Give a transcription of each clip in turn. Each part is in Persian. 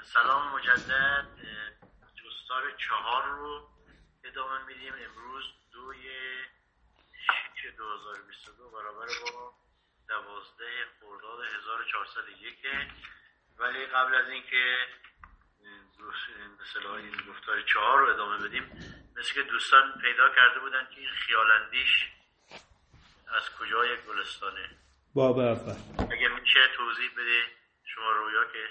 سلام مجدد. جستار 4 رو ادامه میدیم. امروز 2/6/2022 برابر با 12 خرداد 1401. ولی قبل از اینکه مثلا این گفتار 4 رو ادامه بدیم، مثل که دوستان پیدا کرده بودن که این خیالاندیش از کجای گلستانه. باب اول اگه میشه توضیح بده شما رویا که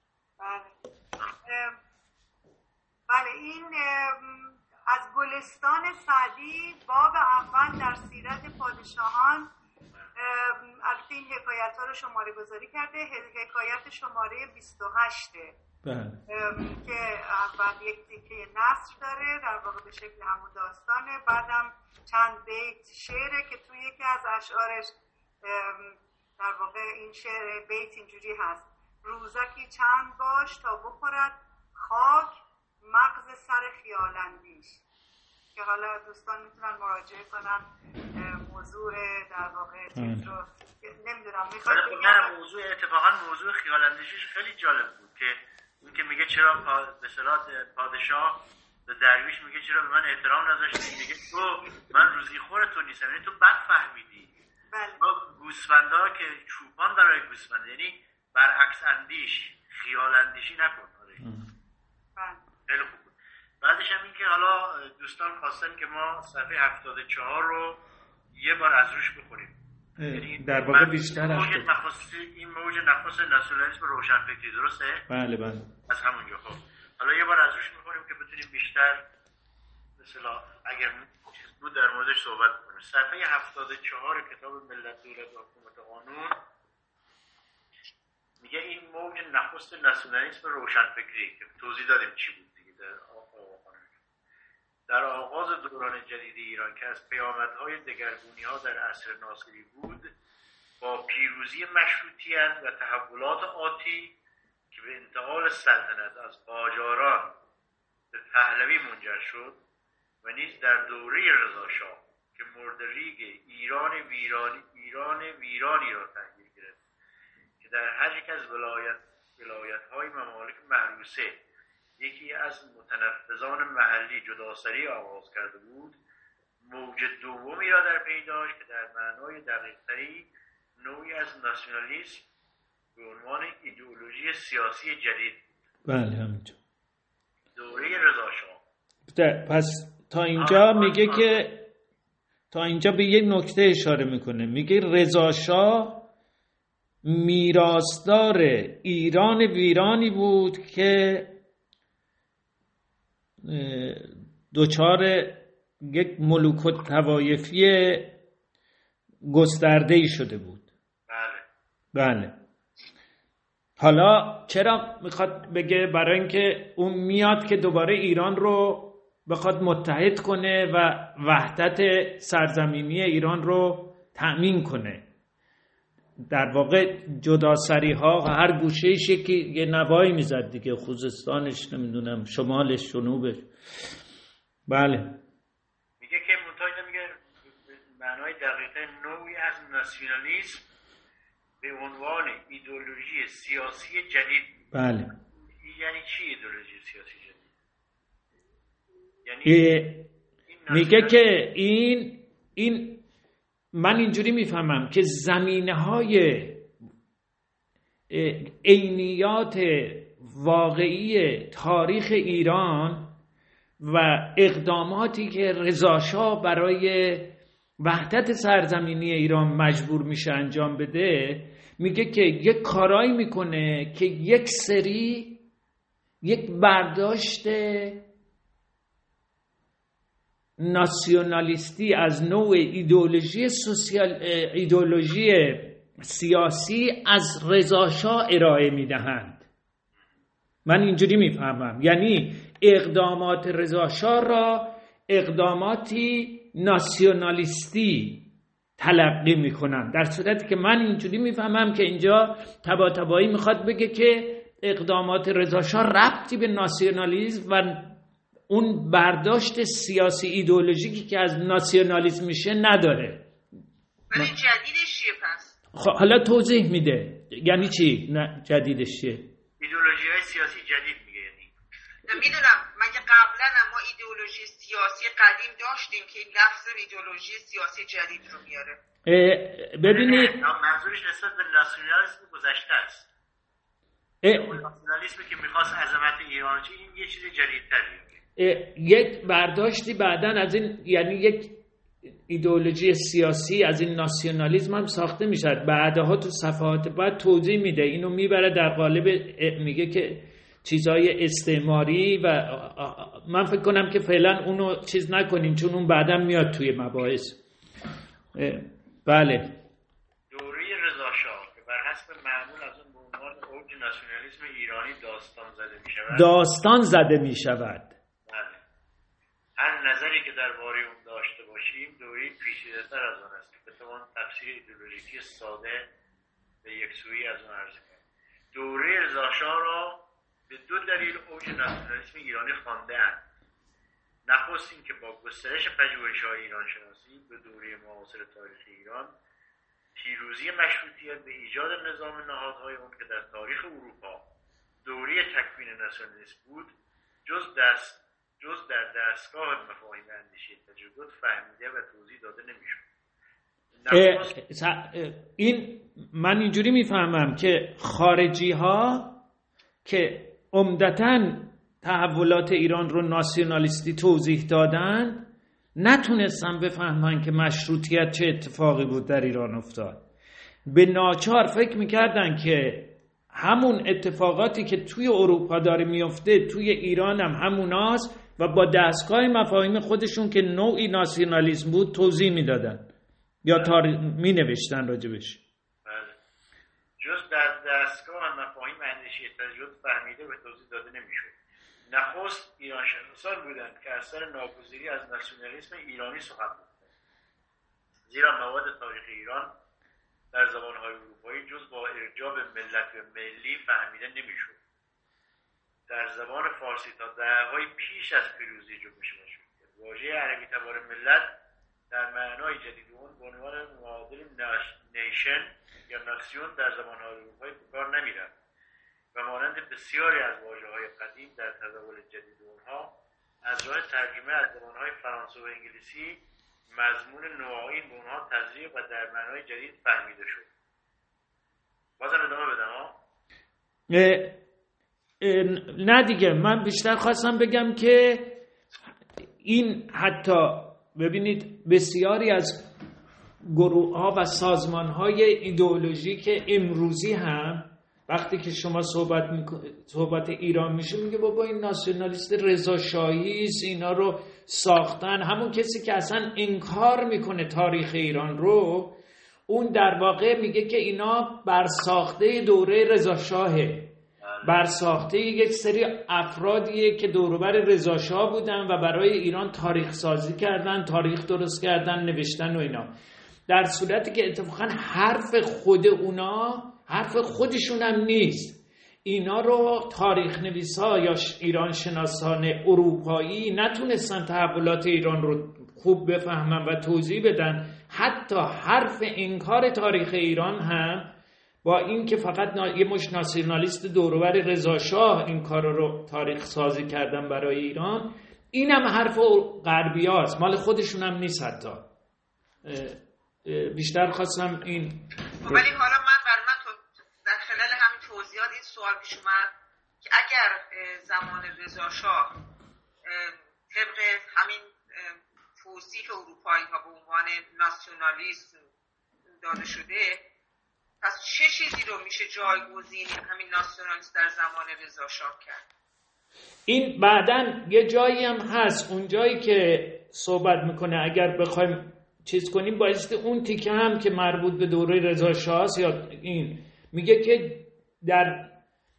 بله این از گلستان سعدی باب اول در سیرت پادشاهان. البته این حکایت ها رو شماره گذاری کرده. حکایت شماره 28 که اول یک تیکه نثر داره در واقع به شکل همون داستانه، بعدم چند بیت شعره که توی یکی از اشعارش در واقع این شعر بیت اینجوری هست: روزکی چند باش تا بخورد خاک مغز سر خیالاندیش. که حالا دوستان میتونن مراجعه کنن موضوع در واقع چیز رو نمیدونم میخواد بگم. موضوع اتفاقا موضوع خیالاندیشش خیلی جالب بود که اون که میگه چرا به اصطلاح پادشاه به درویش میگه چرا به من احترام نذاشتی، میگه تو من روزی خور تو نیستم، یعنی تو بد فهمیدی. بله. گوسفندا که چوپان برای گوسفند، یعنی برعکس اندیش، خیال اندیشی نکن. بله. خیلی خوب بود. بعدش هم این که حالا دوستان خواستن که ما صفحه 74 رو یه بار از روش بخوریم. یعنی در واقع بیشتر این موج نخست ناسیونالیسم روشنفکری، درسته؟ بله بله. از همونجا. خب حالا یه بار از روش میخوریم که بتونیم بیشتر مثلا اگر چیز بود در موردش صحبت کنیم. صفحه 74 کتاب ملت دولت و حکومت قانون میگه این موج نخست ناسیونالیسم روشنفکری که توضیح دادیم چی بود دیگه در آغاز دوران جدید ایران که از پیامدهای دگرگونی‌ها در عصر ناصری بود، با پیروزی مشروطیت و تحولات آتی که به انتقال سلطنت از قاجاران به پهلوی منجر شد و نیز در دوره رضاشاه که مردریگ ایران ویرانی را تحویل گرفت که در هر یک از ولایت‌های ممالک محروسه یکی از متنفذان محلی جداسری آغاز کرده بود، موج دومی را در پی داشت که در معنای دقیق‌تری نوعی از ناسیونالیسم به عنوان ایدئولوژی سیاسی جدید. بله همینجا دوره رضاشاه. پس تا اینجا میگه که تا اینجا به یک نکته اشاره میکنه، میگه رضاشاه میراثدار ایران ویرانی بود که دچار یک ملوک الطوایفی گسترده‌ای شده بود. بله. حالا چرا میخواد بگه؟ برای اینکه اون میاد که دوباره ایران رو بخواد متحد کنه و وحدت سرزمینی ایران رو تأمین کنه. در واقع جداسری ها هر گوشهش یه نوایی میزد دیگه، خوزستانش نمیدونم شمالش جنوبش. بله میگه که منتها میگه معنای دقیقه نوعی از ناسیونالیسم به عنوان ایدئولوژی سیاسی جدید. بله. یعنی چی ایدئولوژی سیاسی جدید؟ یعنی میگه که این من اینجوری میفهمم که زمینه‌های عینیات واقعی تاریخ ایران و اقداماتی که رضاشاه برای وحدت سرزمینی ایران مجبور میشه انجام بده، میگه که یک کارایی میکنه که یک برداشت ناسیونالیستی از نوع ایدئولوژی سیاسی از رضاشاه ارائه میدهند. من اینجوری میفهمم، یعنی اقدامات رضاشاه را اقداماتی ناسیونالیستی تلقی میکنن، در صورتی که من اینجوری میفهمم که اینجا طباطبایی میخواد بگه که اقدامات رضاشاه ربطی به ناسیونالیسم و اون برداشت سیاسی ایدئولوژیکی که از ناسیونالیسم میشه نداره. ولی جدیدش چیه پس؟ حالا توضیح میده یعنی چی؟ نه جدیدش چیه؟ ایدئولوژی‌های سیاسی جدید میگه. یعنی میدونم مگه قبلا ما ایدئولوژی سیاسی قدیم داشتیم که این لفظ ایدئولوژی سیاسی جدید رو میاره؟ ببینید منظورش نسبت به ناسیونالیسم گذشته است. ناسیونالیسمی که میخواست عظمت ایران چه، این یه چیز جدیدتریه. یک برداشتی بعداً از این، یعنی یک ایدئولوژی سیاسی از این ناسیونالیسم هم ساخته میشه. بعدها تو صفحات بعد توضیح میده، اینو میبره در قالب میگه که چیزهای استعماری و من فکر کنم که فعلا اونو چیز نکنیم چون اون بعداً میاد توی مباحث. بله. دوره رضا شاه که بر حسب معمول از اون به عنوان اوج ناسیونالیسم ایرانی داستان زده میشود. هر نظری که درباره اون داشته باشیم دوره پیچیده‌تر از آن است که بتوان تفسیر ایدئولوژیکی ساده به یکسویی از اون عرضه کرد. دوره رضا شاه را به دو دلیل اوج ناسیونالیسم ایرانی خوانده‌اند. نخست این که با گسترش پژوهش‌های ایرانشناسی به دوره معاصر تاریخ ایران، پیروزی مشروطیت به ایجاد نظام نهادهای اون که در تاریخ اروپا دوره تکوین ناسیونالیسم بود، جز در دستگاه مفاهیم اندیشه تجدد فهمیده و توضیح داده نمی‌شد. این من اینجوری میفهمم که خارجی ها که عمدتاً تحولات ایران رو ناسیونالیستی توضیح دادن نتونستن بفهمن که مشروطیت چه اتفاقی بود در ایران افتاد. به ناچار فکر میکردن که همون اتفاقاتی که توی اروپا داره میفته توی ایران هم هموناست و با دستگاه مفاهیم خودشون که نوعی ناسیونالیسم بود توضیح میدادن یا می نوشتن راجبش. بله. جز در دستگاه مفاهیم اندیشه تجدد فهمیده و توضیح داده نمیشد. نخست ایرانشناسان بودند که اثر ناگزیری از ناسیونالیسم ایرانی سخن گفتند، زیرا مواد تاریخ ایران در زبانهای اروپایی جز با ارجاع به ملت و ملی فهمیده نمیشد. در زبان فارسی تا دهه‌های پیش از پیروزی جنبش مشروطیت واژه عربی تبار ملت در معنای جدید اون به عنوان معادل نیشن یا ناسیون در زبانهای اروپایی به کار نمی‌رفت و مانند بسیاری از واژه‌های قدیم در تداول جدید اونها از راه ترجمه از زبانهای فرانسه و انگلیسی مضمون نوآیین به اونها تزریق و در معنای جدید فهمیده شد. بازم ادامه بدم ها؟ نه دیگه، من بیشتر خواستم بگم که این حتی ببینید بسیاری از گروه‌ها و سازمان‌های ایدئولوژیک امروزی هم وقتی که شما صحبت ایران میشه میگه بابا این ناسیونالیست رضا شاهی است، اینا رو ساختن. همون کسی که اصلا انکار میکنه تاریخ ایران رو، اون در واقع میگه که اینا برساخته دوره رضا شاهه، برساخته یک سری افرادیه که دوروبر رضا شاه بودن و برای ایران تاریخ سازی کردن، تاریخ درست کردن، نوشتن و اینا، در صورتی که اتفاقا حرف خود اونا حرف خودشون هم نیست. اینا رو تاریخ نویسا یا ایران شناسان اروپایی نتونستن تحولات ایران رو خوب بفهمن و توضیح بدن. حتی حرف انکار تاریخ ایران هم با این که فقط یه مش ناسیونالیست دوروبر رضا شاه این کار رو تاریخ سازی کردن برای ایران، این هم حرف غربی هاست، مال خودشون هم نیست. حتی بیشتر خواستم این ولی حالا من در خلال همین توضیحات این سوال پیش اومد که اگر زمان رضا شاه طبق همین توصیف اروپایی ها به عنوان ناسیونالیسم داده شده، پس چه چیزی رو میشه جایگزین همین ناسیونالیسم در زمان رضا شاه کرد؟ این بعدن یه جایی هم هست، اون جایی که صحبت میکنه اگر بخوایم چیز کنیم بایستی اون تیکه هم که مربوط به دوره رضا شاه است، یا این میگه که در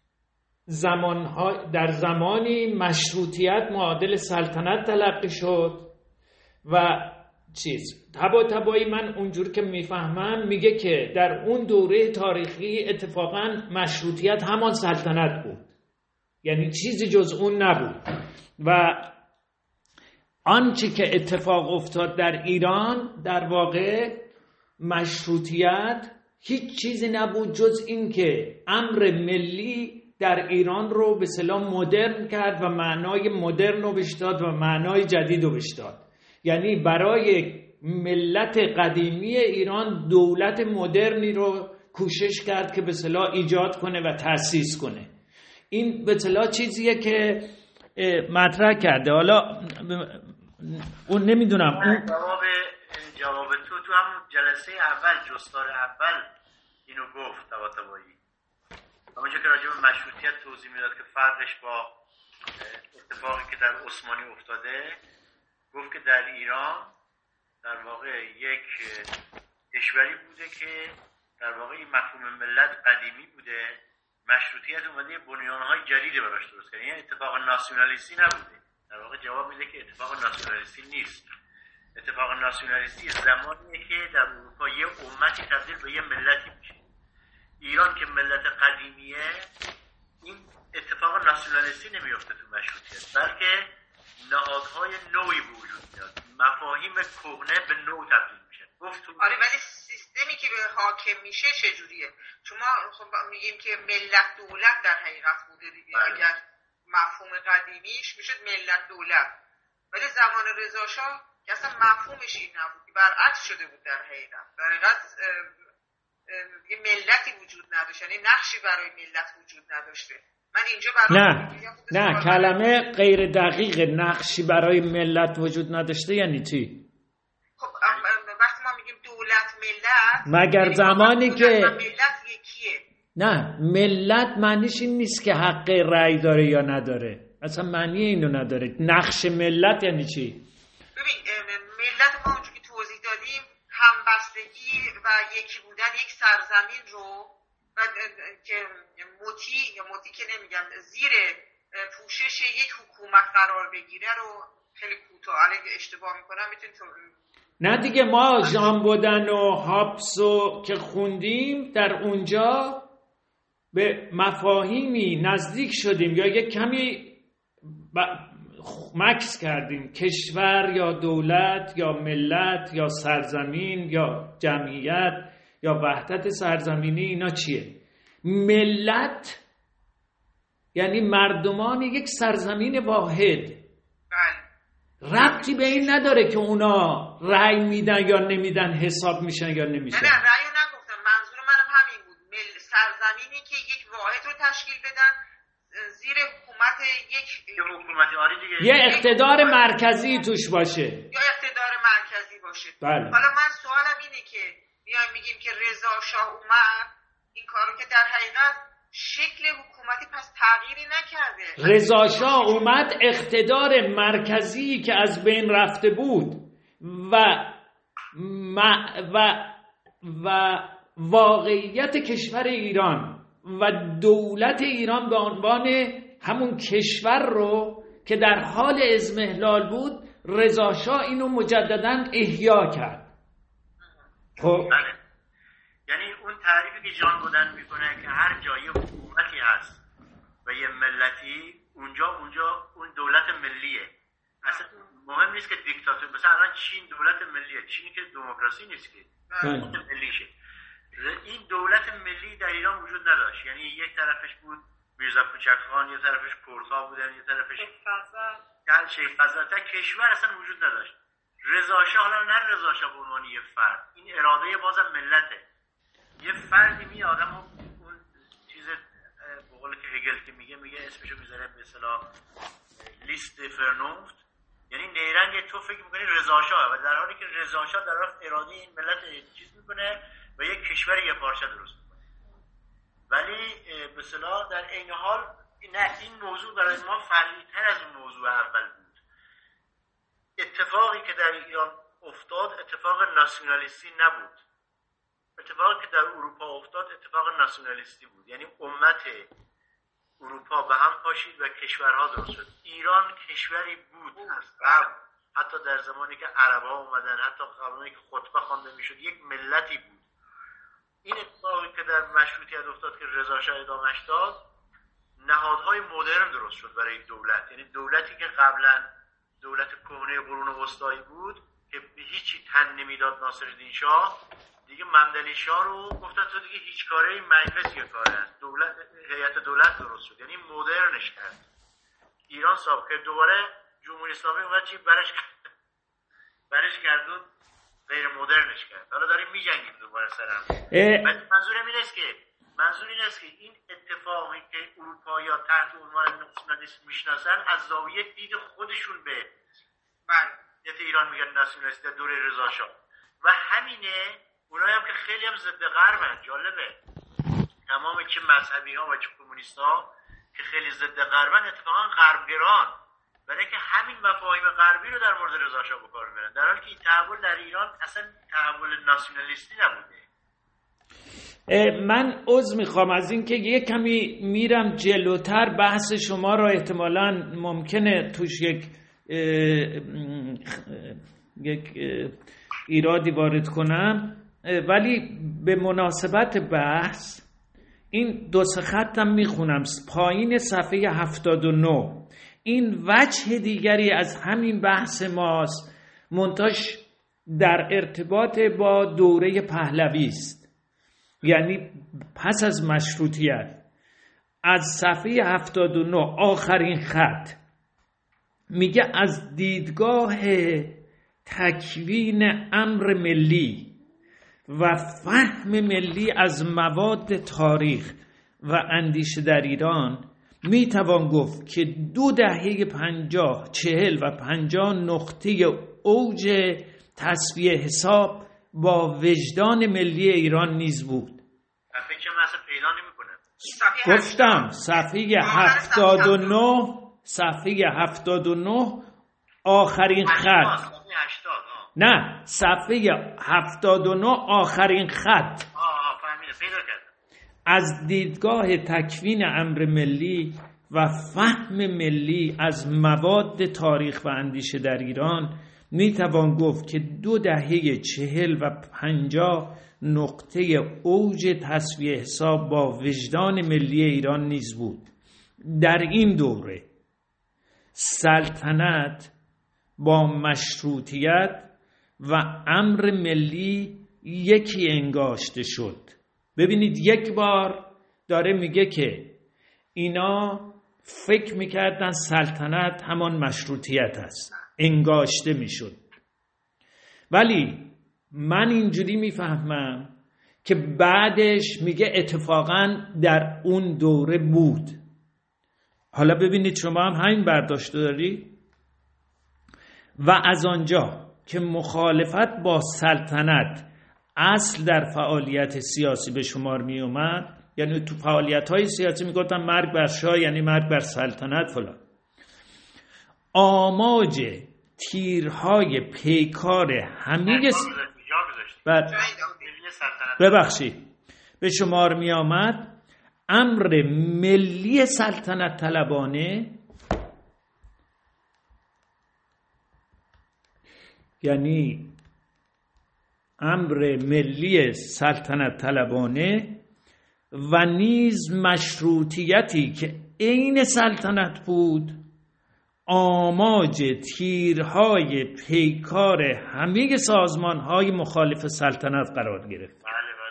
زمانی مشروطیت معادل سلطنت تلقی شد و چیز تبایی من اونجور که میفهمم میگه که در اون دوره تاریخی اتفاقا مشروطیت همان سلطنت بود، یعنی چیزی جز اون نبود و آنچه که اتفاق افتاد در ایران در واقع مشروطیت هیچ چیزی نبود جز این که امر ملی در ایران رو به اصطلاح مدرن کرد و معنای مدرن رو بهش داد و معنای جدید رو بهش داد. یعنی برای ملت قدیمی ایران دولت مدرنی رو کوشش کرد که به اصطلاح ایجاد کنه و تأسیس کنه. این به اصطلاح چیزیه که مطرح کرده. حالا اون نمیدونم اون جواب تو هم جلسه اول جستار اول اینو گفت طباطبایی، همونجا که راجع به مشروطیت توضیح میداد که فرقش با اتفاقی که در عثمانی افتاده، گفت که در ایران در واقع یک کشوری بوده که در واقع این مفهوم ملت قدیمی بوده، مشروطیت اومده بنیانهای جدیدی براش درست کرد، یعنی اتفاق ناسیونالیستی نبوده. در واقع جواب میده که اتفاق ناسیونالیستی نیست. اتفاق ناسیونالیستی زمانیه که در اروپا یه امتی تبدیل به یه ملتی میشه. ایران که ملت قدیمیه، این اتفاق ناسیونالیستی نمیفته تو مشروطیت، بلکه نهادهای نوعی به وجود میاد، مفاهیم کهنه به نو تبدیل میشه. آره، ولی سیستمی که به حاکم میشه چجوریه؟ چون ما خب میگیم که ملت دولت در حقیقت بوده دیگه. اگر مفهوم قدیمیش میشه ملت دولت، ولی زمان رضا شاه که اصلا مفهومش این نبود، برعکس شده بود در حقیقت. در حقیقت یه ملتی وجود نداشت، یعنی نقشی برای ملت وجود نداشته. من اینجا نه کلمه غیر دقیق نقشی برای ملت وجود نداشته یعنی چی؟ خب وقتی ما میگیم دولت ملت، مگر زمانی که ملت یکیه. نه، ملت معنیش این نیست که حق رأی داره یا نداره، اصلا معنی اینو نداره. نقش ملت یعنی چی؟ ببین ملت ما اونجوری که توضیح دادیم همبستگی و یکی بودن یک سرزمین رو و که مطیع که نمیگم زیر پوشش یک حکومت قرار بگیره رو خیلی کوتاه، اگه اشتباه میکنم میتونید نه دیگه، ما ژان بودن و هابسو که خوندیم در اونجا به مفاهیمی نزدیک شدیم یا یک کمی مکس کردیم. کشور یا دولت یا ملت یا سرزمین یا جمعیت یا وحدت سرزمینی، اینا چیه؟ ملت یعنی مردمان یک سرزمین واحد. ربطی به این نداره که اونا رأی میدن یا نمیدن، حساب میشن یا نمیشن. نه رأیو نگفتم، منظور منم همین بود. سرزمینی که یک واحد رو تشکیل بدن زیر حکومت یک حکومتی، آره دیگه، یه اقتدار مرکزی توش باشه، یا اقتدار مرکزی باشه. بله. حالا من سوالم اینه که میگیم که رضا شاه اومد این کارو که در حقیقت شکل حکومتی پس تغییری نکرده. رضا شاه اومد اقتدار مرکزی که از بین رفته بود و واقعیت کشور ایران و دولت ایران به عنوان همون کشور رو که در حال اضمحلال بود، رضا شاه اینو مجدداً احیا کرد. خب یعنی اون تعریفی که ژان بودن میکنه که هر جای حکومتی هست و یه ملتی، اونجا اون دولت ملیه. اصلا مهم نیست که دیکتاتور، مثلا الان چین دولت ملیه، چین که دموکراسی نیست که دولت ملیشه. این دولت ملی در ایران وجود نداشت، یعنی یک طرفش بود میرزا کوچکخان، یه طرفش کردها بودن، یه طرفش شیخ فضل. کشور اصلا وجود نداشت. رضا شاه، حالا نه رضا شاه به عنوان یه فرد، این اراده بازم ملته. یه فردی میاد، اما اون چیز به قول که هگل که میگه اسمشو میذاره به اصطلاح لیست فرنوفت، یعنی نیرنگ تو فکر میکنی رضا شاه، و در حالی که رضا شاه در واقع اراده این ملت چیز میکنه و یک کشور یه پارچه درست میکنه. ولی به اصطلاح در عین حال نه، این موضوع برای ما فرعی‌تر از اون موضوع اول بود. اتفاقی که در ایران افتاد اتفاق ناسیونالیستی نبود. اتفاقی که در اروپا افتاد اتفاق ناسیونالیستی بود، یعنی امت اروپا به هم پاشید و کشورها درست شد. ایران کشوری بود از قبل، حتی در زمانی که عرب‌ها اومدن، حتی قبلی که خطبه خوانده میشد، یک ملتی بود. این اتفاقی که در مشروطیت افتاد که رضا شاه ادامه‌اش داد، نهادهای مدرن درست شد برای دولت. یعنی دولتی که قبلا دولت کهنه قرون وسطایی بود که به هیچی تن نمیداد ناصرالدین شاه، دیگه ممدلی شاه رو گفتن تو دیگه هیچ کاره، این مجلس یه کاره است، دولت، هیئت دولت درست شد، یعنی مدرنش کرد ایران صاحب که دوباره جمهوری اسلامی اومد چی برش گردون، غیر مدرنش کرد. حالا داریم میجنگیم دوباره سرم. منظورم این است که این اتفاقی که اروپایی‌ها تحت عنوان ناسیونالیسم میشناسن از زاویه دید خودشون به ملت ایران میگن ناسیونالیست در دوره رضا شاه و همینه. اونایی هم که خیلی هم ضد غربن، جالبه، تمام چه مذهبی ها و چه کمونیست ها که خیلی ضد غربن اتفاقا غربگران، برای که همین مفاهیم غربی رو در مورد رضا شاه به کار میبرن، در حالی که این تحول در ایران اصلا تحول ناسیونالیستی نبوده. من عذر میخوام از اینکه یه کمی میرم جلوتر، بحث شما را احتمالاً ممکنه توش یک ایرادی وارد کنم، ولی به مناسبت بحث این دو سه خطم میخونم پایین صفحه 79. این وجه دیگری از همین بحث ماست، منتاش در ارتباط با دوره پهلوی است، یعنی پس از مشروطیت. از صفحه 79 آخرین خط میگه از دیدگاه تکوین امر ملی و فهم ملی از مواد تاریخ و اندیشه در ایران میتوان گفت که 2 دهه 50 40 و 50 نقطه اوج تصفیه حساب با وجدان ملی ایران نیز بود. گفتم صفحه 79 آخرین خط. نه، صفحه 79 آخرین خط. از دیدگاه تکوین امر ملی و فهم ملی از مواد تاریخ و اندیشه در ایران میتوان گفت که 2 دهه 40 و 50 نقطه اوج تصفیه حساب با وجدان ملی ایران نیز بود. در این دوره سلطنت با مشروطیت و امر ملی یکی انگاشته شد. ببینید یک بار داره میگه که اینا فکر میکردن سلطنت همان مشروطیت است، انگاشته میشد. ولی من اینجوری میفهمم که بعدش میگه اتفاقا در اون دوره بود. حالا ببینید شما هم همین برداشت داری. و از آنجا که مخالفت با سلطنت اصل در فعالیت سیاسی به شمار می اومد، یعنی تو فعالیت های سیاسی می گفتن مرگ بر شاه یعنی مرگ بر سلطنت فلان، آماج تیرهای پیکار همه به شمار می آمد امر ملی سلطنت طلبانه، یعنی امر ملی سلطنت طلبانه و نیز مشروطیتی که عین سلطنت بود آماج تیرهای پیکار همه سازمانهای مخالف سلطنت قرار گرفت.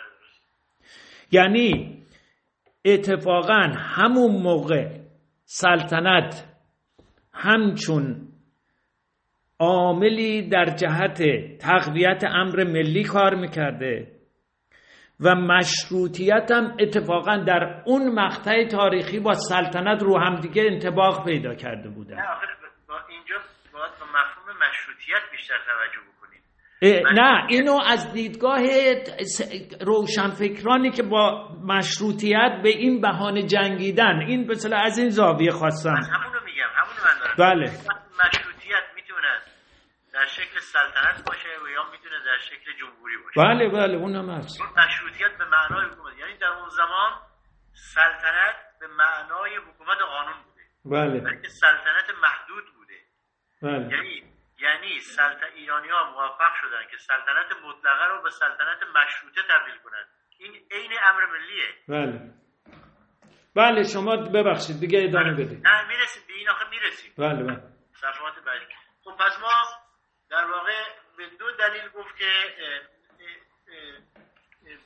یعنی اتفاقا همون موقع سلطنت همچون عاملی در جهت تقویت امر ملی کار میکرده و مشروطیت هم اتفاقا در اون مقطع تاریخی با سلطنت رو هم دیگه انطباق پیدا کرده بودن. نه آخر اینجا باید با مفهوم مشروطیت بیشتر توجه بکنید. نه، اینو از دیدگاه روشنفکرانی که با مشروطیت به این بهانه جنگیدن، این مثلا از این زاویه خواستم. همونو میگم، همونو من دارم. بله. مشروطیت میتونه در شکل سلطنت باشه و یا میتونه در شکل جمهوری باشه. بله اونم هست. مشروطیت به معنای حکومت، یعنی در اون زمان سلطنت به معنای حکومت قانون بوده. بله. بلکه سلطنت محدود بوده. بله. یعنی ایرانی‌ها موفق شدن که سلطنت مطلقه رو به سلطنت مشروطه تبدیل کنن. این عین امر ملیه. بله شما ببخشید دیگه ادامه بدید. نه میرسید به این، آخه میرسید. بله. صفحات بعدی. خب پس ما در واقع به 2 دلیل گفت که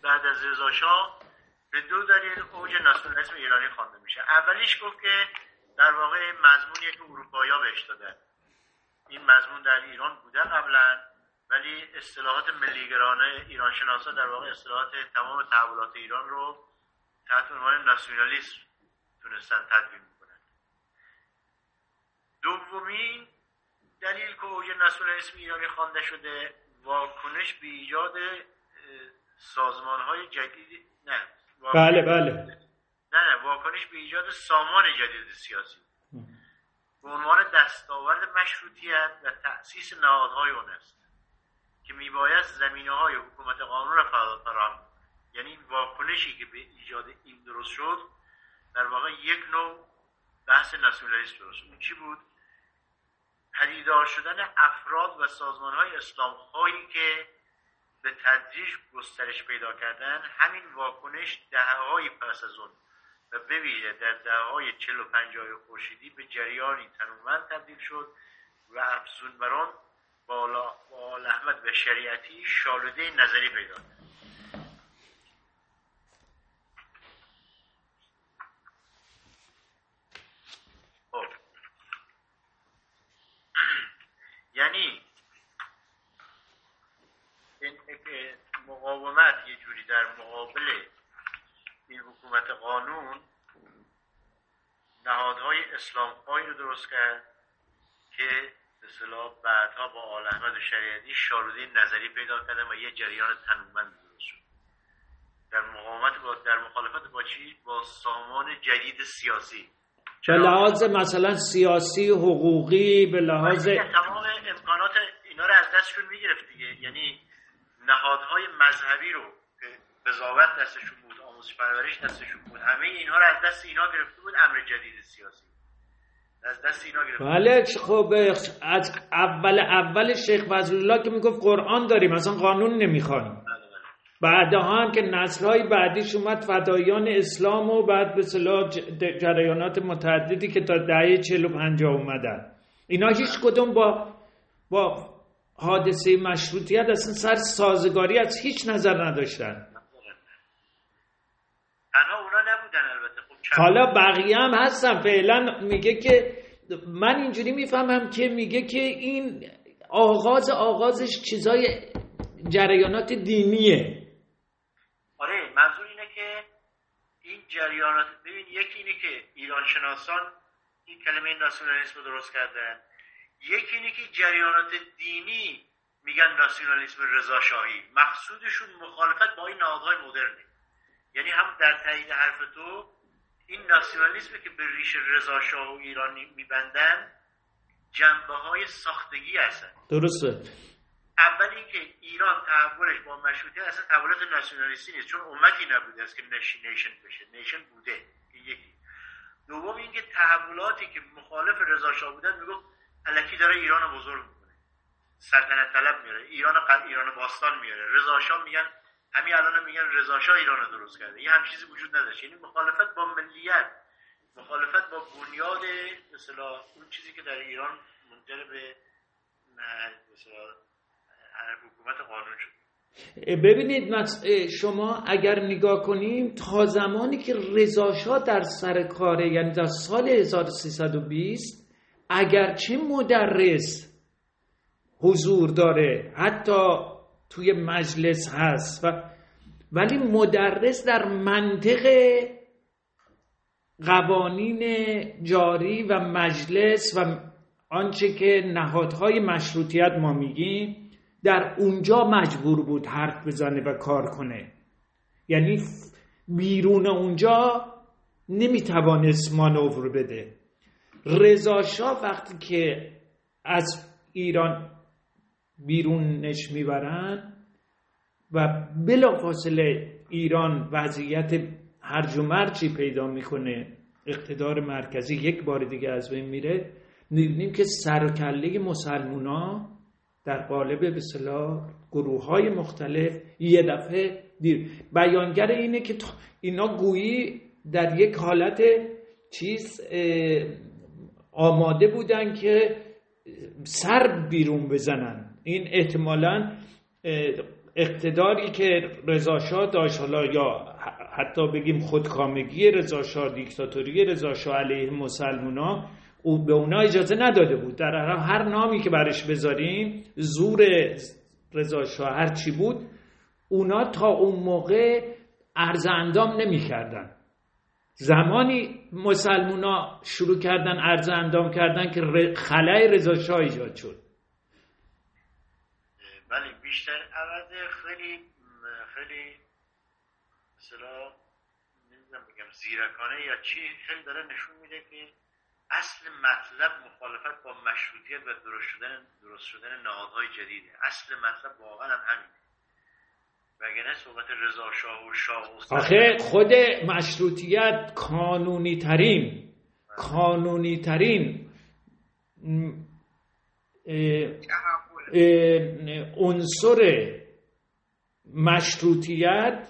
بعد از رضا شاه به دو دلیل اوج ناسیونالیسم ایرانی خوانده میشه. اولیش گفت که در واقع مضمونیه که اروپایی‌ها بهش دادن، این مضمون در ایران بوده قبلا، ولی اصطلاحات ملیگرانه ایرانشناسا در واقع اصطلاحات تمام تحولات ایران رو تحت عنوان ناسیونالیسم تونستن تدوین بکنن. دومین دلیل که اوج ناسیونالیسم ایرانی خوانده شده واکنش به ایجاد سازمان‌های جدید، واکنش به ایجاد سامان جدید سیاسی به عنوان دستاورد مشروطیت و تأسیس نهادهای اون است که میبایست زمینه‌های حکومت قانون را فراهم کند. یعنی این واکنشی که به ایجاد این درست شد در واقع یک نوع بحث ناسیونالیسم درست. اون چی بود؟ پدیدار شدن افراد و سازمان‌های اسلام‌خواهی که به تدریج گسترش پیدا کردن. همین واکنش دهه‌های پس از اون و به ویژه در دهه‌های 40 و 50 خورشیدی به جریانی تنومند تبدیل شد و افزون بر آن با احمد و شریعتی شالوده نظری پیدا کرد. یعنی این مقاومت یه جوری در مقابل این حکومت قانون نهادهای اسلام‌خوایی رو درست کرد که به اصطلاح بعدها با آل احمد و شریعتی شالوده نظری پیدا کردن و یه جریان تنومند درست شد در مخالفت با چی؟ با سامان جدید سیاسی، به لحاظ مثلا سیاسی، حقوقی، به لحاظ تمام امکانات اینا رو از دستشون میگرفت دیگه. یعنی نهادهای مذهبی رو که قضاوت دستشون بود، آموزش پرورش دستشون بود، همه اینها رو از دست اینا گرفته بود. امر جدید سیاسی از دست اینا گرفته. بله خب از اول شیخ فضلالله که میگفت قرآن داریم مثلا قانون نمیخوایم، بعدها هم که نسل‌های بعدیش اومد فدایان اسلام و بعد به اصطلاح جریانات متعددی که تا دهه 40 و 50 اومدن، اینا هیچ کدوم با حادثه مشروطیت اصلا سر سازگاری از هیچ نظر نداشتن. تنها اونا نبودن البته. حالا بقیه هم هستن. فعلا میگه که من اینجوری میفهمم که میگه که این آغازش چیزای جریانات دینیه. آره منظور اینه که این جریانات، ببین یکی اینه که ایران شناسان این کلمه ناسیونالیسم رو درست کردن، یکی اینه که جریانات دینی میگن ناسیونالیسم رضاشاهی، مقصودشون مخالفت با این نهادهای مدرنه. یعنی هم در تایید حرف تو این ناسیونالیسمی که به ریشه رضاشاه و ایران میبندن جنبه‌های ساختگی هستن. درسته. اول اینکه ایران تحولش با مشروطیت اصلا تحولات ناسیونالیستی نیست، چون امتی نبوده است که نیشن بشه، نیشن بوده. این یکی. دوم اینکه تحولاتی که مخالف رضا شاه بودن میگفت الکی داره ایران بزرگ میکنه، سلطنت طلب میاره، ایران باستان میاره. رضا شاه میگن همین الان میگن رضا شاه ایران درست کرده. یه هم چیزی وجود نداشت. یعنی مخالفت با ملیت، مخالفت با بنیاد مثلا اون چیزی که در ایران منجر به مثلا حکومت قانون شد. ببینید شما اگر نگاه کنیم تا زمانی که رضا شاه در سر کاره، یعنی در سال 1320 اگرچه مدرس حضور داره، حتی توی مجلس هست ولی مدرس در منطق قوانین جاری و مجلس و آنچه که نهادهای مشروطیت ما میگیم در اونجا مجبور بود حرف بزنه و کار کنه. یعنی بیرون اونجا نمیتوانست مانور بده. رضا شاه وقتی که از ایران بیرونش میبرن و بلافاصله ایران وضعیت هرج و مرجی پیدا میکنه، اقتدار مرکزی یک بار دیگه از بین میره، میبینیم که سر و کله مسلمونا در قالب به اصطلاح گروه‌های مختلف یه دفعه بیانگر اینه که اینا گویی در یک حالت آماده بودن که سر بیرون بزنن. این احتمالاً اقتداری که رضا شاه داشت، حالا یا حتی بگیم خودکامگی رضا شاه، دیکتاتوری رضا شاه علیه مسلمونا، او به اونا اجازه نداده بود. در هر نامی که برش بذاریم، زور رضا شاه هر چی بود، اونا تا اون موقع عرض اندام نمی کردن. زمانی مسلمونا شروع کردن عرض اندام کردن که خلای رضا شاه ایجاد شد. بله، بیشتر عوض خیلی مثلا نمیدونم بگم زیرکانه یا چی، خیلی داره نشون میده که اصل مطلب مخالفت با مشروطیت و درست شدن نهادهای جدیده. اصل مطلب واقعا هم همینه، وگرنه صحبت رضا شاه و شاه و آخه خود مشروطیت قانونی ترین عنصر مشروطیت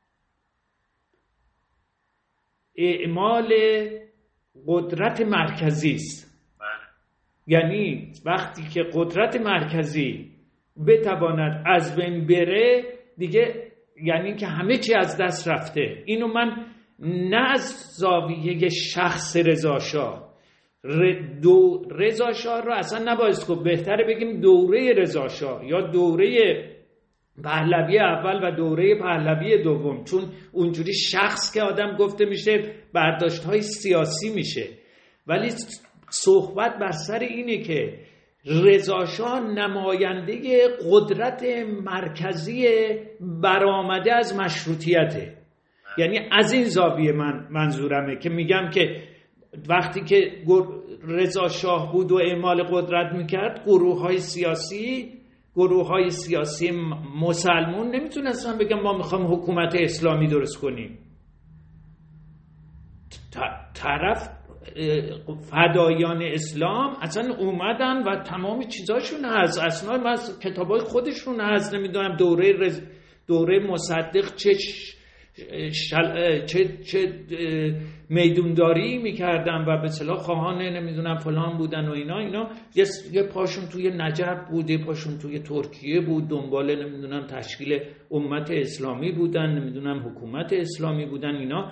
اعمال قدرت مرکزی است. یعنی وقتی که قدرت مرکزی بتواند از بین بره دیگه، یعنی که همه چی از دست رفته. اینو من نه از زاویه شخص رضا شاه، رضا شاه رو اصلا نباید گفت، بهتره بگیم دوره رضا شاه یا دوره پهلوی اول و دوره پهلوی دوم، چون اونجوری شخص که آدم گفته میشه برداشت‌های سیاسی میشه. ولی صحبت بر سر اینه که رضا شاه نماینده قدرت مرکزی برآمده از مشروطیته. یعنی از این زاویه من منظورمه که میگم که وقتی که رضا شاه بود و اعمال قدرت میکرد، گروه های سیاسی مسلمون نمیتونستن بگن ما میخوام حکومت اسلامی درست کنیم. طرف فدایان اسلام اصلا اومدن و تمام چیزاشون هست، اصلا کتابای خودشون هست، نمیدونم دوره مصدق چه میدونداری میکردن و به اصطلاح خواهان نمیدونم فلان بودن و اینا یه پاشون توی نجف بود، یه پاشون توی ترکیه بود، دنبال نمیدونم تشکیل امت اسلامی بودن، نمیدونم حکومت اسلامی بودن. اینا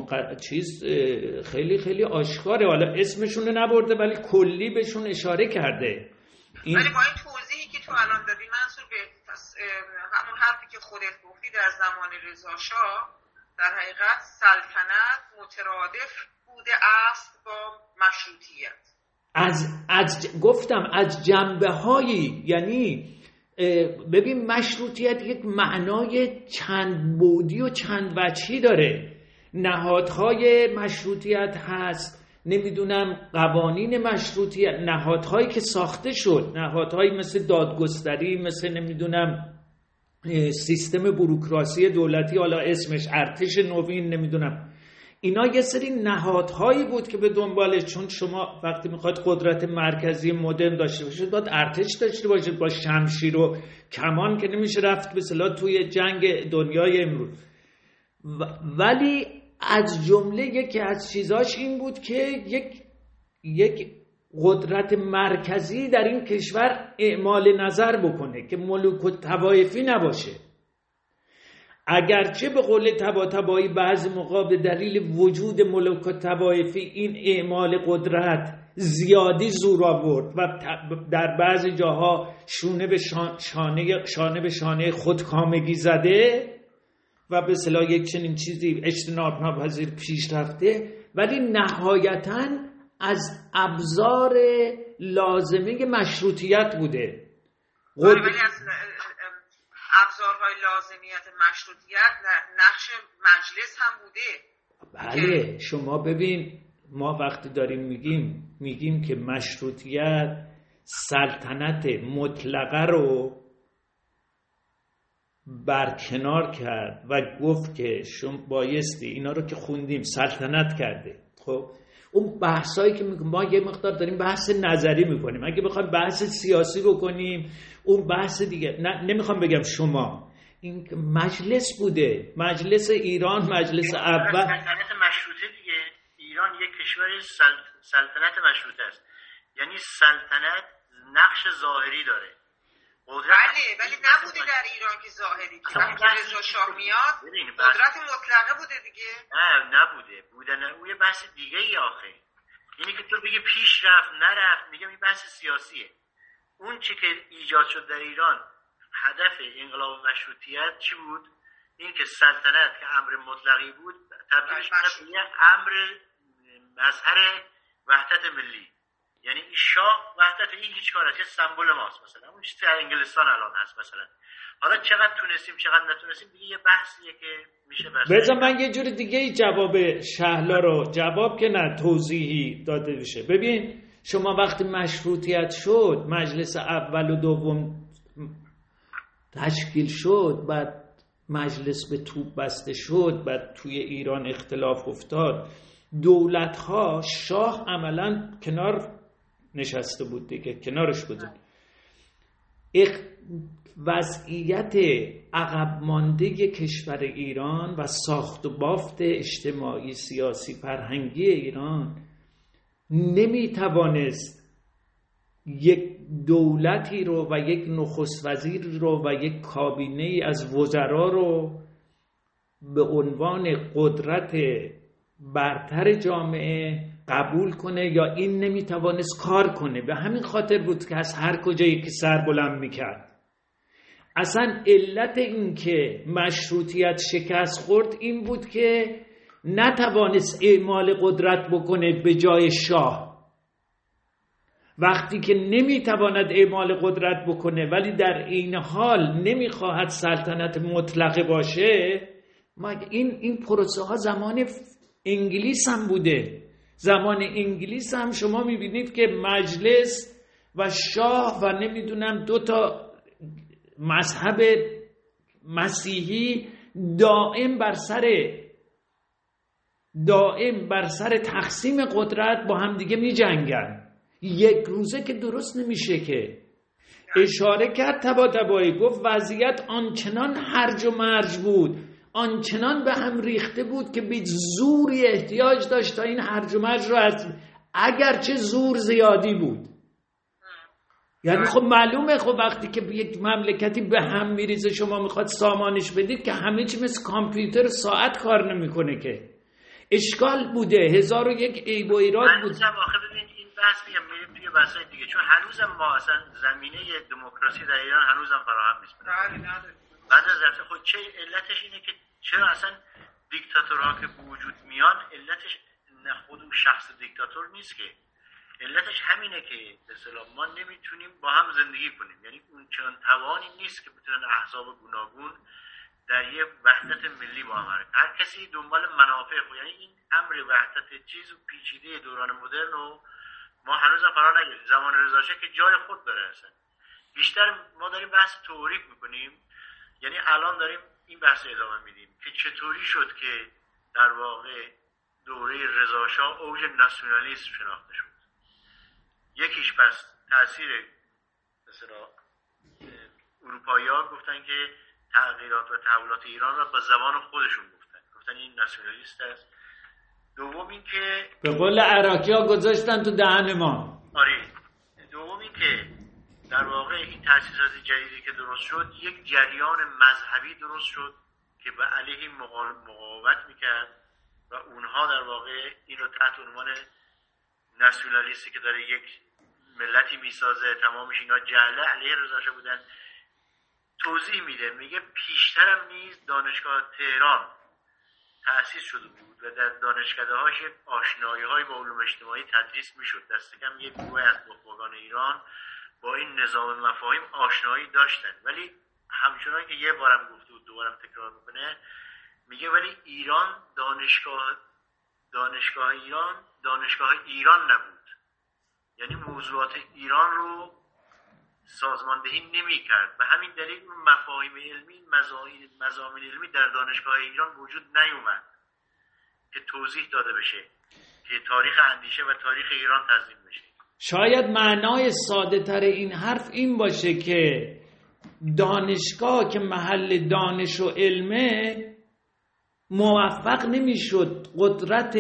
خیلی خیلی آشکاره. حالا اسمشون رو نبرده ولی کلی بهشون اشاره کرده. ولی با این توضیحی که تو الان دادی منصور، به همون حرفی که خودت گفتی، در زمان رضا شاه در حقیقت سلطنت مترادف بوده است با مشروطیت. گفتم از جنبه هایی، یعنی ببین مشروطیت یک معنای چند بعدی و چند وجهی داره. نهادهای مشروطیت هست، نمیدونم قوانین مشروطیت، نهادهایی که ساخته شد، نهادهایی مثل دادگستری، مثل نمیدونم سیستم بوروکراسی دولتی، حالا اسمش ارتش نوین، نمیدونم، اینا یه سری نهادهایی بود که به دنبالش، چون شما وقتی میخواد قدرت مرکزی مدرن داشته باشید باید ارتش داشته باشید با شمشیر و کمان که نمیشه رفت به اصطلاح توی جنگ دنیای امروز. ولی از جمله یکی از چیزاش این بود که یک قدرت مرکزی در این کشور اعمال نظر بکنه که ملوک و طوایفی نباشه. اگرچه به قول طباطبایی بعضی موقع به دلیل وجود ملوک و طوایفی این اعمال قدرت زیادی زور آورد و در بعضی جاها شانه به شانه خودکامگی زده و به اصطلاح یک چنین چیزی اجتناب ناپذیر پیش رفته، ولی نهایتاً از ابزار لازمه مشروطیت بوده. ولی از ابزارهای لازمیت مشروطیت نقش مجلس هم بوده. بله، شما ببین ما وقتی داریم میگیم که مشروطیت سلطنت مطلقه رو برکنار کرد و گفت که شما بایستی اینا رو که خوندیم سلطنت کرده. خب اون بحثایی که ما یه مقدار داریم بحث نظری میکنیم، اگه بخوایم بحث سیاسی بکنیم اون بحث دیگه. نمیخوام بگم شما، این مجلس بوده، مجلس ایران، مجلس اول، سلطنت مشروطه دیگه. ایران یک کشور سلطنت مشروطه است، یعنی سلطنت نقش ظاهری داره. ولی نبوده در ایران که ظاهری که وقتی رضا شاه میاد قدرت مطلقه بوده دیگه. نبوده بودن او یه بحث دیگه ای آخه. اینی که تو بگی پیش رفت نرفت، میگم این بحث سیاسیه. اون چی که ایجاد شد در ایران، هدف انقلاب مشروطیت چی بود؟ این که سلطنت که امر مطلقی بود تبدیل شد به امر مظهر وحدت ملی. یعنی این شاه وحدت، این هیچ کار است، سمبل ماست. مثلا اون چیزی در انگلستان الان هست مثلا. حالا چقدر تونستیم چقدر نتونستیم دیگه یه بحثیه که میشه بذار من یه جور دیگه ای جواب شهلا رو، جواب که نه توضیحی داده بشه. ببین شما وقتی مشروطیت شد، مجلس اول و دوم تشکیل شد، بعد مجلس به توپ بسته شد، بعد توی ایران اختلاف افتاد، دولت‌ها، شاه عملاً کنار نشسته بود دیگه، کنارش بودن. وضعیت عقب مانده کشور ایران و ساخت و بافت اجتماعی، سیاسی، فرهنگی ایران نمیتوانست یک دولتی رو و یک نخست وزیر رو و یک کابینه از وزرا رو به عنوان قدرت برتر جامعه قبول کنه، یا این نمیتوانست کار کنه. به همین خاطر بود که از هر کجا یکی سر بلند میکرد. اصلا علت این که مشروطیت شکست خورد این بود که نتوانست اعمال قدرت بکنه به جای شاه. وقتی که نمیتواند اعمال قدرت بکنه ولی در این حال نمیخواهد سلطنت مطلقه باشه، این پروسه ها زمان انگلیس هم بوده. زمان انگلیس هم شما میبینید که مجلس و شاه و نمیدونم 2 تا مذهب مسیحی دائم بر سر تقسیم قدرت با هم دیگه می جنگن. یک روزه که درست نمیشه که. اشاره کرد طباطبایی، گفت وضعیت آنچنان هرج و مرج بود، آنچنان به هم ریخته بود که به زوری احتیاج داشت تا این هرج و مرج رو اگرچه زور زیادی بود. یعنی خب معلومه، خب وقتی که یک مملکتی به هم میریزه شما میخواد سامانش بدید که همه چی مثل کامپیوتر ساعت کار نمیکنه که. اشکال بوده، 1001 عیب و ایراد بود. آخه ببین این بحث میریم توی بحثای دیگه، چون هنوزم ما اصلا زمینه دموکراسی در ایران هنوزم فراهم نیست. بعد از رفته خود چه علتش اینه که چرا اصلا دیکتاتورها که به وجود میان علتش نه خود اون شخص دیکتاتور نیست که، علتش همینه که به اصطلاح ما نمیتونیم با هم زندگی کنیم. یعنی اون چنان توانی نیست که بتونن احزاب گوناگون در یه وحدت ملی با هم حرکت. هر کسی دنبال منافع خود. یعنی این امر وحدت چیز و پیچیده دوران مدرن رو ما هنوز فرا نگرفتیم. زمان رضا شاه که جای خود داره اصلا. بیشتر ما داریم بحث تئوریک میکنیم. یعنی الان داریم این بحث ادامه میدیم که چطوری شد که در واقع دوره رضا شاه اوج ناسیونالیسم شناخته شد. یکیش پس تأثیر مثلا اروپایی‌ها گفتن که تغییرات و تحولات ایران را با زبان خودشون گفتن این ناسیونالیست است. دوم این که به قول عراقی‌ها گذاشتن تو دهن ما. آره. دوم این که در واقع این تأسیسات جدیدی که درست شد یک جریان مذهبی درست شد که به علیه مقاومت میکرد و اونها در واقع این رو تحت عنوان ناسیونالیستی که داره یک ملتی میسازه تمامش اینا جهله علیه رضا شاه بودن توضیح میده. میگه پیشترم نیز دانشگاه تهران تأسیس شده بود و در دانشکده‌هاش آشنایی‌های با علوم اجتماعی تدریس میشد. دست کم یک گروه از بخبگان ایران با این نظام مفاهیم آشنایی داشتن، ولی همچنان که یه بارم گفته و دوبارم تکرار میکنه، میگه ولی ایران دانشگاه ایران نبود. یعنی موضوعات ایران رو سازماندهی نمی کرد. به همین دلیل اون مفاهیم علمی، مضامین علمی در دانشگاه ایران وجود نیومد که توضیح داده بشه که تاریخ اندیشه و تاریخ ایران تضمین بشه. شاید معنای ساده تر این حرف این باشه که دانشگاه که محل دانش و علمه موفق نمیشد، قدرت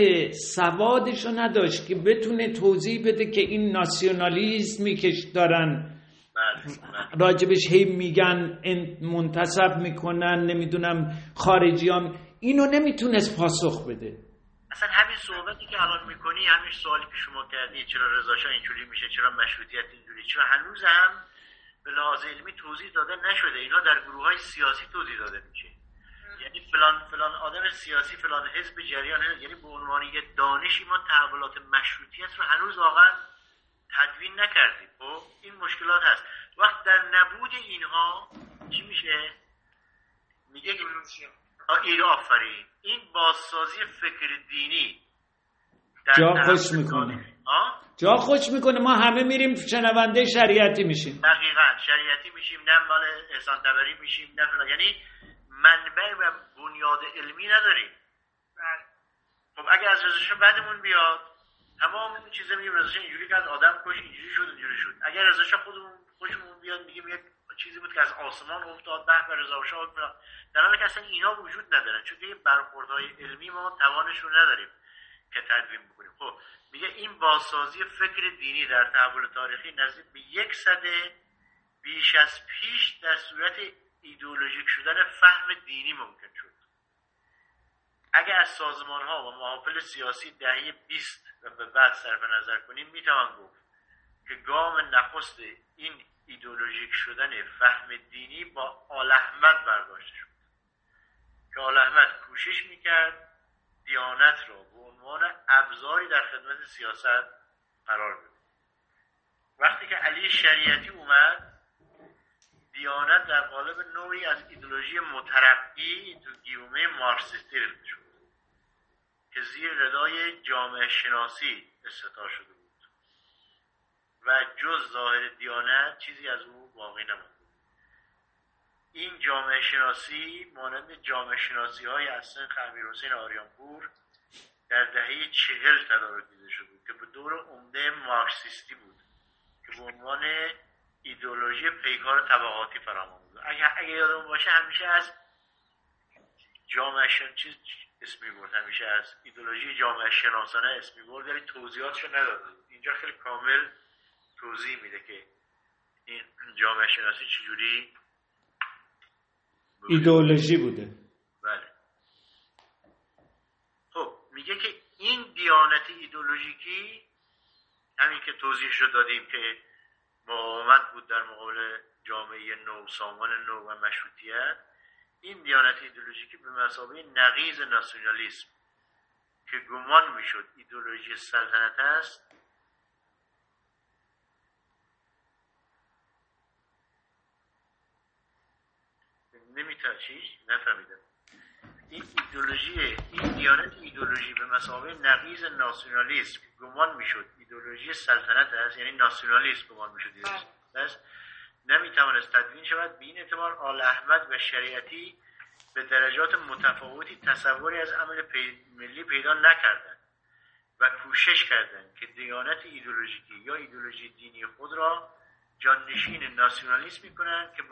سوادشو نداشت که بتونه توضیح بده که این ناسیونالیسمی که دارن راجبش هی میگن منتسب میکنن، نمیدونم خارجی هم اینو نمیتونست پاسخ بده. اصلا همین صحبتی که الان میکنی، همین سوالی که شما کردی چرا رضا شاه اینجوری میشه، چرا مشروطیت اینجوری، چرا هنوز هم به لحاظ علمی توضیح داده نشده. اینا در گروه‌های سیاسی توضیح داده میشه. یعنی فلان آدم سیاسی، فلان حزب جریان، یعنی به عنوان یه دانشی ما تحولات مشروطیت رو هنوز واقعا تدوین نکردیم. خب این مشکلات هست. وقت در نبود اینها چی میشه؟ میگه آفرین، این بازسازی فکر دینی جا خوش میکنه. جا خوش میکنه. ما همه میریم شنونده شریعتی میشیم. دقیقاً شریعتی میشیم، نه مال احسان طبری میشیم، نه فلان. یعنی منبع و بنیاد علمی نداریم. خب اگه از رضا شاه بعدمون بیاد، تمام این چیزا میگیم رضا شاه اینجوری کرد، آدم کش، اینجوری شد، اینجوری شد. اگر رضا شاه خوشمون بیاد میگیم یک چیزی بود که از آسمان افتاد، به رضا شاه فلان، در حالی که اصلا اینا وجود ندارن، چون این برخوردهای علمی ما توانش رو نداریم که تدوین بکنیم. خب میگه این بازسازی فکر دینی در تحول تاریخی نزدیک به 1 سده بیش از پیش در صورت ایدئولوژیک شدن فهم دینی ممکن شد. اگه از سازمان‌ها و محافل سیاسی دهه 20 و به بعد صرف نظر کنیم، میتوان گفت که گام نخست این ایدئولوژیک شدن فهم دینی با آل احمد برداشته شد که آل احمد کوشش میکرد دیانت را به عنوان ابزاری در خدمت سیاست قرار بده. وقتی که علی شریعتی اومد، دیانت در قالب نوعی از ایدئولوژی مترقی تو گیومه مارکسیستی ریخته شد که زیر ردای جامعه شناسی استتار شده بود و جز ظاهر دیانت چیزی از او باقی نمانده. این جامعه شناسی مانند جامعه شناسی های از سنخ امیرحسین آریانپور در دهه 40 تدارک دیده شده بود که به دور عمده مارکسیستی بود که به عنوان ایدئولوژی پیکار طبقاتی فراهم بود. اگه یادمون باشه همیشه از جامعه چیز اسمی برد، همیشه از ایدئولوژی جامعه شناسانه اسمی برد، ولی توضیحاتشو نداده. اینجا خیلی کامل توضیح میده که این جامعه شناسی چجوری ایدئولوژی بوده. بله. خب میگه که این دیانت ایدئولوژیکی، همین که توضیحشو دادیم که مقاومت بود در مقابل جامعه نو، سامان نو و مشروطیت، این دیانت ایدئولوژیکی به مثابه نقیض ناسیونالیسم که گمان میشد ایدئولوژی سلطنت است، نفهمیدم. این دیانت ایدئولوژی به مثابه نقیض ناسیونالیسم که گمان میشد ایدئولوژی سلطنت است، یعنی ناسیونالیسم گمان میشد است، نمیتوانست تدوین شود. به این اعتبار آل احمد و شریعتی به درجات متفاوتی تصوری از عمل ملی پیدا نکردند و کوشش کردند که دیانت ایدئولوژیکی یا ایدئولوژی دینی خود را جانشین ناسیونالیسم میکنند که به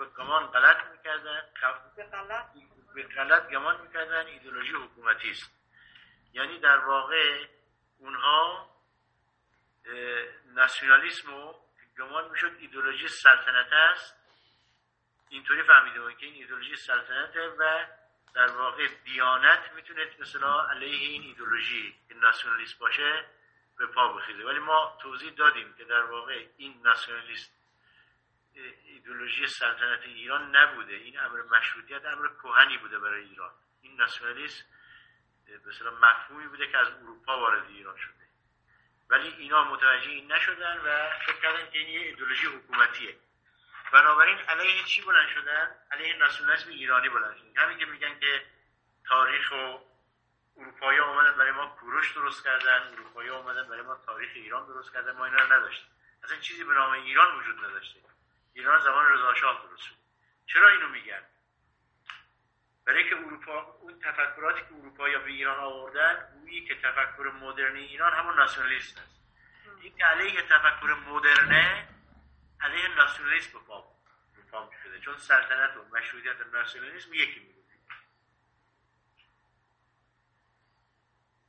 غلط گمان میکردن ایدئولوژی حکومتی است. یعنی در واقع اونها ناسیونالیسم رو گمان میشد ایدئولوژی سلطنت است، اینطوری فهمیده بود که این ایدئولوژی سلطنته و در واقع دیانت میتونه مثلا علیه این ایدئولوژی که ناسیونالیست باشه به پا بخیزه. ولی ما توضیح دادیم که در واقع این ناسیونالیست ایدئولوژی سلطنت ایران نبوده. این امر مشروطیت امر کهنی بوده برای ایران. این ناسیونالیسم مثلا مفهومی بوده که از اروپا وارد ایران شده، ولی اینا متوجه این نشدن و فکر کردن که این یه ایدئولوژی حکومتیه. بنابراین علیه چی بلند شدن؟ علیه ناسیونالیسم ایرانی بلند شدن. همین که میگن که تاریخ و اروپایی اومدن برای ما کوروش درست کردن، اروپایی اومدن برای ما تاریخ ایران درست کردن، ما اینا رو نداشتیم. اصلا چیزی به نام ایران وجود نداشته. ایران زمان رضا شاه درست شد. چرا اینو میگن؟ برای که اروپا، اون تفکراتی که اروپایی‌ها به ایران آوردن، گویی که تفکر مدرن ایران همون ناسیونالیسم است. این که علیه تفکر مدرنه، علیه ناسیونالیسم به پا شده، چون سلطنت و مشروطیت و ناسیونالیسم یکی میگه.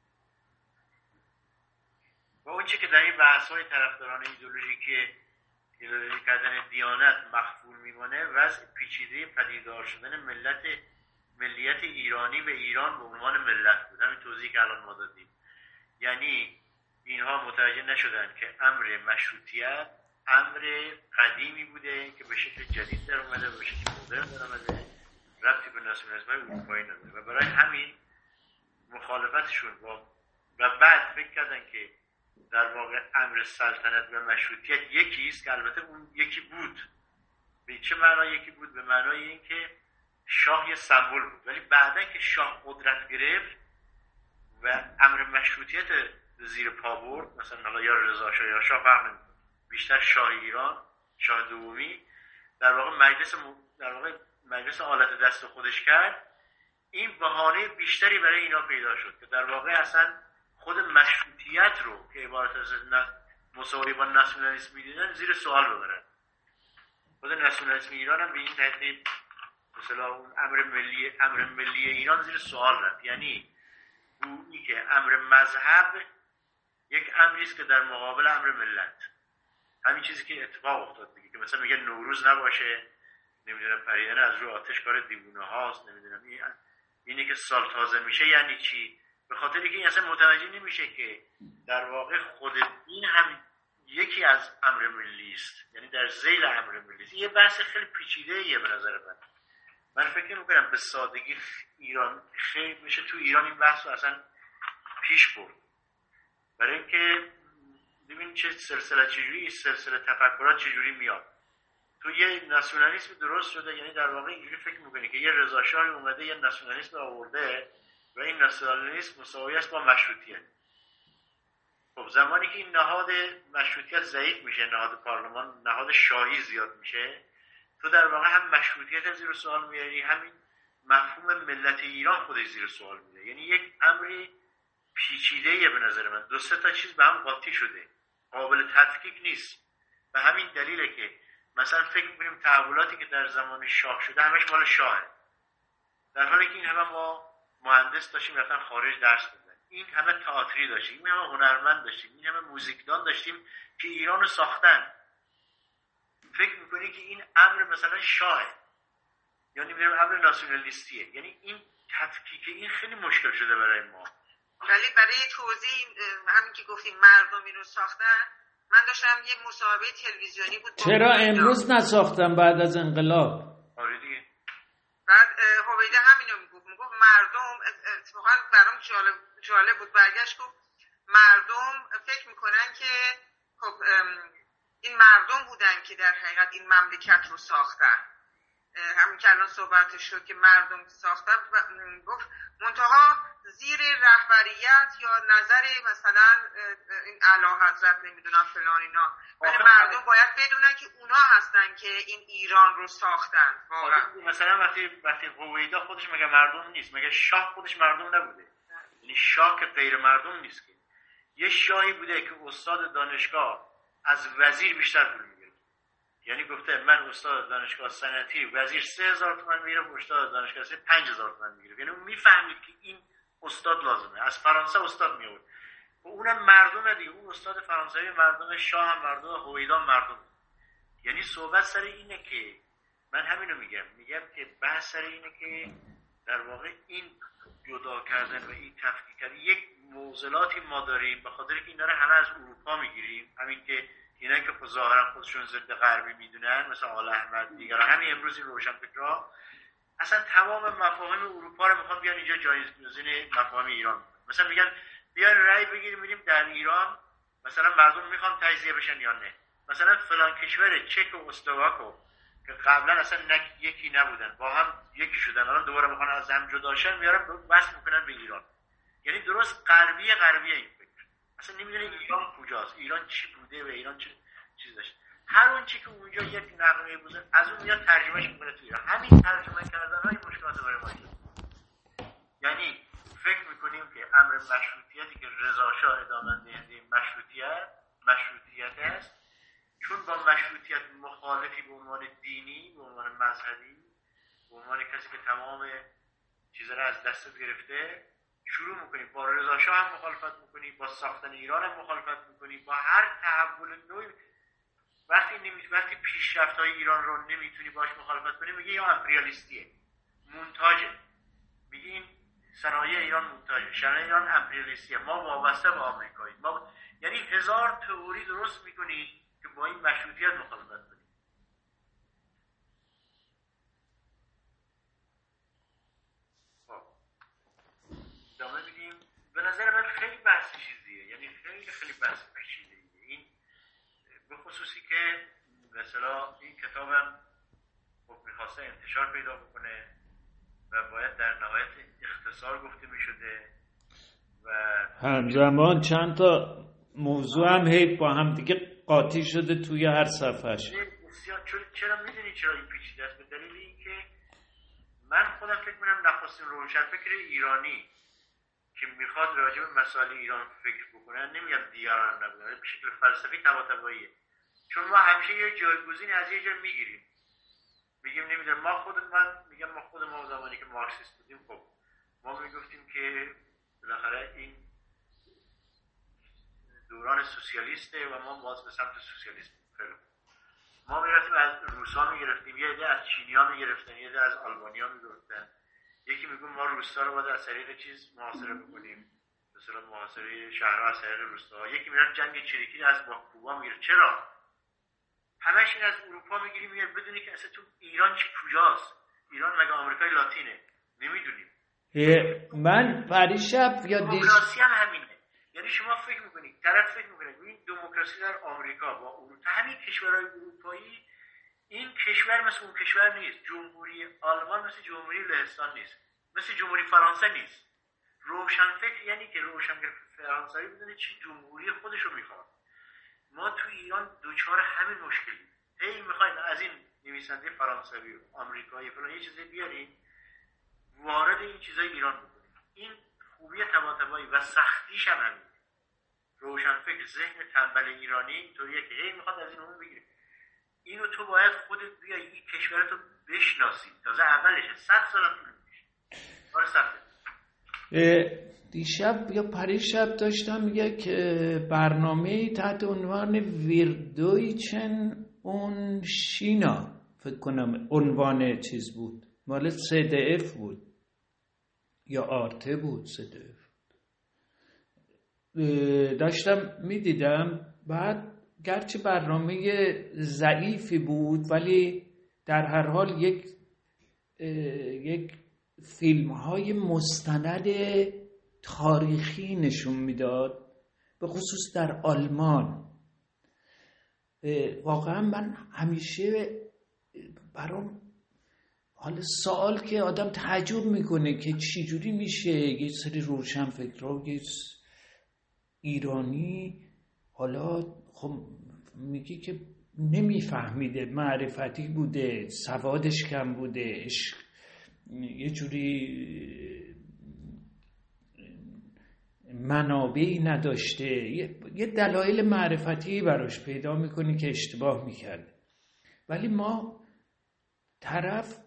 و اون چه که در این بحث‌های طرفداران ایدئولوژیکی ایدئولوژی کردن دیانت مخفول میمانه، وضع پیچیده پدیدار شدن ملیت ایرانی به ایران به عنوان ملت بود. همین توضیحی که الان ما دادیم. یعنی اینها متوجه نشدن که امر مشروطیت امر قدیمی بوده که به شکل جدید در اومده، به شکل مدرن در اومده، ربطی به ناسیونالیسم اروپایی نداره و برای همین مخالفتشون و بعد فکر کردن که در واقع امر سلطنت و مشروطیت یکی است، که البته اون یکی بود. به چه معنا یکی بود؟ به معنای این که شاه یه سمبل بود، ولی بعدا که شاه قدرت گرفت و امر مشروطیت زیر پا برد، مثلا حالا یا رضا شاه یا شاه فرق نمی‌کنه، بیشتر شاه ایران، شاه دومی، در واقع مجلس آلت دست خودش کرد، این بهانه بیشتری برای اینا پیدا شد که در واقع اصلا خود مشروطیت رو که عبارت از مساوی با ناسیونالیسم می‌دیدن زیر سوال ببرن. خود ناسیونالیسم ایران هم به این ترتیب مثلا اون امر ملی ایران زیر سوال رفت. یعنی گویی که امر مذهب یک امری است که در مقابل امر ملت، همین چیزی که اتفاق افتاد دیگه، که مثلا میگه نوروز نباشه، نمیدونم پریدن از رو آتش کار دیوونه هاست، نمیدونم اینی که سال تازه میشه یعنی چی؟ به خاطر اینکه این اصلا متوجه نمیشه که در واقع خود این هم یکی از امر ملی است، یعنی در ذیل امر ملی است. یه بحث خیلی پیچیده‌ایه به نظر من فکر نمی‌کنم به سادگی ایران خیلی میشه تو ایران این بحث رو اصلا پیش برد. برای اینکه ببین چه سلسله تفکرات چجوری میاد. تو یه ناسیونالیسم درست شده، یعنی در واقع اینجوری فکر میکنی که یه رضا شاهی اومده یه ناسیونالیسم آورده و این ناسیونالیسم مساوی است با مشروطیت. خب زمانی که این نهاد مشروطیت ضعیف میشه، نهاد پارلمان، نهاد شاهی زیاد میشه، تو در واقع هم مشروطیت زیر سوال میاری، همین مفهوم ملت ایران خودش زیر سوال میاره. یعنی یک امری پیچیده‌ایه به نظر من، دو سه تا چیز به هم قاطی شده، قابل تفکیک نیست. و همین دلیله که مثلا فکر می‌کنیم تحولاتی که در زمان شاه شده همش مال شاهه، در حالی که این همه ما مهندس داشتیم رفتن خارج درس می‌دن، این همه تئاتری داشتیم، این همه هنرمند داشتیم، این همه موزیکدان داشتیم که ایرانو ساختن. فکر می‌کنی که این امر مثلا شاهه، یعنی می‌گم امر ناسیونالیستیه. یعنی این تفکیک این خیلی مشکل شده برای ما. ولی برای توضیح همین که گفتیم مردم اینو ساختن، من داشتم یه مصاحبه تلویزیونی بود. چرا امروز نساختن بعد از انقلاب؟ آره دیگه. بعد هویدا همینو میگفت مردم، اتفاقا برام جالب بود، برگشت گفت مردم فکر میکنن که خب این مردم بودن که در حقیقت این مملکت رو ساختن. همین که الان صحبتش شد که مردم ساختن، گفت منتها زیر رهبریت یا نظر مثلا این اعلیحضرت نمیدونم فلان اینا، ولی مردم باید بدونن که اونا هستن که این ایران رو ساختن. واقعا مثلا وقتی هویدا خودش مگه مردم نیست؟ مگه شاه خودش مردم نبوده؟ یعنی شاه که غیر مردم نیست که. یه شاهی بوده که استاد دانشگاه از وزیر بیشتر پول میگیره. یعنی گفته من استاد دانشگاه صنعتی وزیر 3000 تومان میگیره، استاد دانشگاه 5000 تومان میگیره. یعنی اون میفهمید که این استاد لازمه. از فرانسه استاد میورد و اونم مردم دیگه، اون استاد فرانسوی مردم، شاه هم مردم، هویدا مردم. یعنی صحبت سر اینه که من همینو میگم که بحث سر اینه که در واقع این جدا کردن و این تفکیک کردن یک معضلاتی ما داریم، به خاطر که اینا رو همه از اروپا میگیریم. همین که اینا که ظاهرا خودشون ضد غربی میدونن، مثلا آل احمد دیگر، همین امروز این روشنفکرها اصلا تمام مفاهیم اروپا رو میخوان بیان اینجا جایگزین مفاهیم ایران. مثلا میگن بیان رأی بگیریم ببینیم در ایران مثلا مردم میخوان تجزیه بشن یا نه. مثلا فلان کشور چک و اسلواکو که قبلا اصلا یکی نبودن با هم یکی شدن، الان دوباره میخوان از هم جدا شن، میارن وصل میکنن به ایران. یعنی درست غربیه این فکر. اصلا نمیدونه ایران کجاست، ایران چی بوده و ایران چه چیز داشت. هر اون چی که اونجا یک نغمه بوده از اون میاد ترجمهش میکنه تو ایران. همین ترجمه کردن های مشکلات برای ما. یعنی فکر میکنیم که امر مشروطیتی که رضا شاه ادامه دهنده مشروطیت است، چون با مشروطیت مخالفی به عنوان دینی، به عنوان مذهبی، به عنوان کسی که تمام چیزا را از دست گرفته، شروع میکنی با رضا شاه هم مخالفت میکنی، با ساختن ایران هم مخالفت میکنی، با هر تحول نوعی. وقتی پیشرفت‌های ایران رو نمیتونی باش مخالفت کنی، میگه یا امپریالیستیه، مونتاژه، میگه این صنایع ایران مونتاژه، صنایع ایران امپریالیستیه، ما وابسته به آمریکایی، یعنی هزار تئوری درست میکنی که با این مشروطیت مخالفت کنی. ادامه میدیم. به نظر من خیلی بحث چیزیه، یعنی خیلی بحث پیچیده‌ایه این، به خصوصی که مثلا این کتابم خب میخواسته انتشار پیدا بکنه و باید در نهایت اختصار گفته میشده و همزمان چند تا موضوع هم هیچ با هم دیگه قاطی شده توی هر صفحش. چرا میدونی چرا این پیچیده است؟ به دلیل اینکه من خودم فکر می‌کنم نخستین روشنفکر ایرانی که میخواد راجع به مسائل ایران فکر بکنه، نمیگم دیگران نبودن، به شکل فلسفی طباطباییه، چون ما همیشه یه جایگزین از یه جا میگیریم، میگیم نمیدونم ما خود ما زمانی که مارکسیست بودیم، خب ما میگفتیم که بالاخره این دوران سوسیالیسته و ما باز به سمت سوسیالیسم ما میرفتیم، از روسا میگرفتیم، یه عده از چینیا میگرفتن، یه عده از آلمانیا میگرفتن، یکی میگه ما روستا رو باید از طریق چیز محاصره بکنیم، مثلا محاصره شهرها از طریق روستا، یکی میرفت جنگ چریکی از با کوبا میگیره. چرا؟ همش این از اروپا میگیریم میاد، بدونی که اصلا تو ایران کجاست؟ ایران مگه آمریکای لاتینه؟ نمیدونیم. من پریشب یا دموکراسی هم همینه، یعنی شما فکر میکنید طرف فکر میکنه این دموکراسی در آمریکا با اروپا، همین کشورهای اروپایی، این کشور مثل اون کشور نیست، جمهوری آلمان مثل جمهوری لهستان نیست، مثل جمهوری فرانسه نیست. روشنفکر یعنی که روشنفکر فرانسوی بدونه چی جمهوری خودش رو میخواد. ما تو ایران دوچار همین مشکلی، هی میخوایم از این نویسنده فرانسوی و آمریکایی فلان یه چیزی بیاریم وارد این چیزای ایران بکنیم. این خوبی طباطبایی و سختیش هم همین. روشنفکر ذهن تنبل ایرانی اینطوریه که هی میخواد از این اون بگیره. اینو تو باید خودت بیای این کشورتو بشناسی، تازه اولشه 100 سال طول میکشه. کار سخته. دیشب یا پریشب داشتم میگه که برنامه تحت عنوان ویردویچن اون شینا، فکر کنم عنوان چیز بود، مال CDF بود یا آرته بود، CDF داشتم میدیدم. بعد گرچه برنامه ضعیفی بود ولی در هر حال یک فیلم های مستند تاریخی نشون میداد، به خصوص در آلمان. واقعا من همیشه برام حال سوال که آدم تعجب میکنه که چجوری میشه یه سری روشنفکرها یه ایرانی، حالا خب میگی که نمیفهمیده، معرفتی بوده، سوادش کم بوده، یه جوری منابعی نداشته، یه دلایل معرفتی براش پیدا میکنی که اشتباه میکرده. ولی ما طرف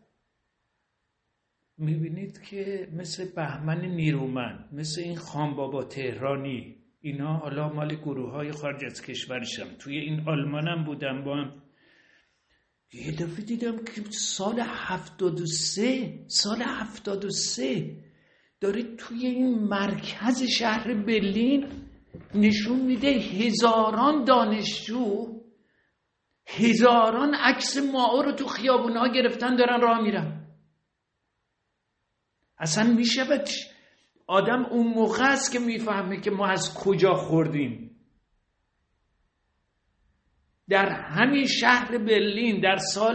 میبینید که مثل بهمن نیرومند، مثل این خانبابا تهرانی، اینا حالا مال گروه های خارج از کشورشم، توی این آلمان هم بودم، با هم یه دفعه دیدم که سال 73 داره توی این مرکز شهر برلین نشون میده هزاران دانشجو، هزاران عکس مائو رو تو خیابونها گرفتن دارن راه میرن. اصلا میشه آدم اون موقع است که میفهمه که ما از کجا خوردیم. در همین شهر برلین در سال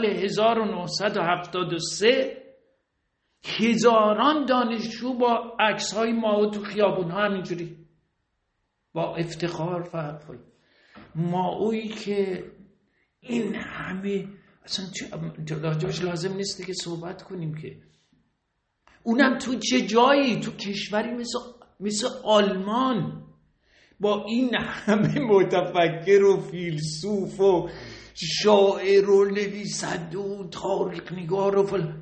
1973 هزاران دانشجو با عکس‌های مائو تو خیابون‌ها همینجوری با افتخار فرق. مائویی که این همه اصلا راجبش لازم نیست که صحبت کنیم، که اونم تو چه جایی، تو کشوری مثل آلمان با این همه متفکر و فیلسوف و شاعر و نویسنده و تاریخ نگار و فلان.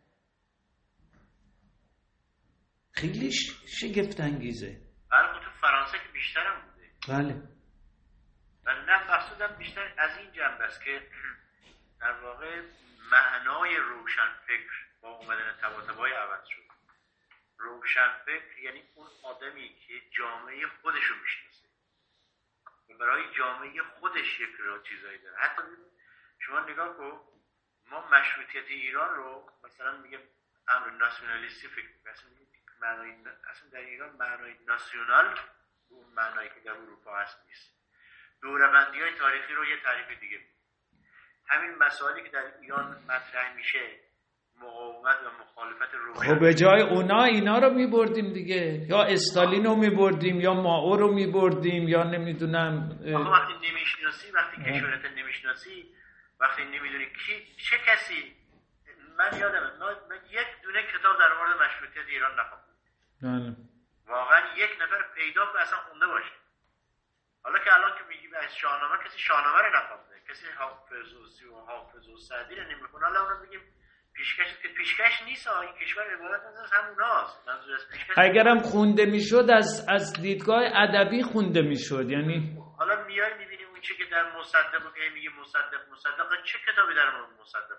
خیلی شگفت انگیزه. بله تو فرانسه که بیشتر هم بوده. بله و نه مقصودم بیشتر از این جنبه است که در واقع معنای روشنفکر با اومدن طباطبای عوض شد. روشنفکر یعنی اون آدمی که جامعه خودش رو میشناسه و برای جامعه خودش یک چیزایی داره. حتی شما نگاه کن، ما مشروطیت ایران رو مثلا میگه امر ناسیونالیستی فکر می‌کنیم. اصلا در ایران معنای ناسیونال اون معنایی که در اروپا هست نیست. دوره‌بندی‌های تاریخی رو یه تعریف دیگه می‌کنه. همین مسائلی که در ایران مطرح میشه، مقاومت و مخالفت روشن، خب به جای اونا اینا رو میبردیم دیگه، یا استالین رو میبردیم یا مائو رو میبردیم یا نمیدونم. وقتی نمیشناسی، وقتی کشورت نمیشناسی، وقتی نمیدونی کی چه کسی. من یادمه من یک دونه کتاب در مورد مشروطیت ایران نخوندم. واقعا یک نفر پیدا کنه اصلا خونده باشه. حالا که الان که میگیم از شاهنامه، کسی شاهنامه رو نخونده، کسی حافظ و سعدی رو نمیخونه. حالا اون میگیم پیشکش، که پیشکش نیست. این کشور عبارت از هموناست. منظور از پیشکش اگرم خونده میشد از دیدگاه ادبی خونده میشد. یعنی حالا میای میبینی اون چه که در مصدق که میگه مصدق چه کتابی در مورد مصدق،